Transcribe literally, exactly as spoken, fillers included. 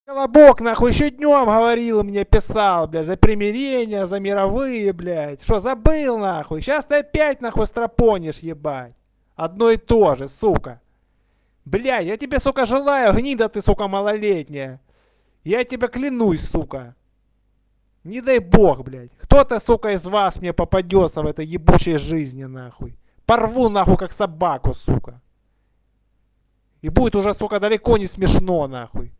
Колобок, нахуй, еще днем говорил мне, писал, блядь, за примирение, за мировые, блядь. Что, забыл, нахуй? Сейчас ты опять, нахуй, стропонишь, ебать. Одно и то же, сука. Блядь, я тебе, сука, желаю, гнида ты, сука, малолетняя. Я тебе клянусь, сука. Не дай бог, блядь. Кто-то, сука, из вас мне попадется в этой ебучей жизни, нахуй. Порву, нахуй, как собаку, сука. И будет уже, сука, далеко не смешно, нахуй.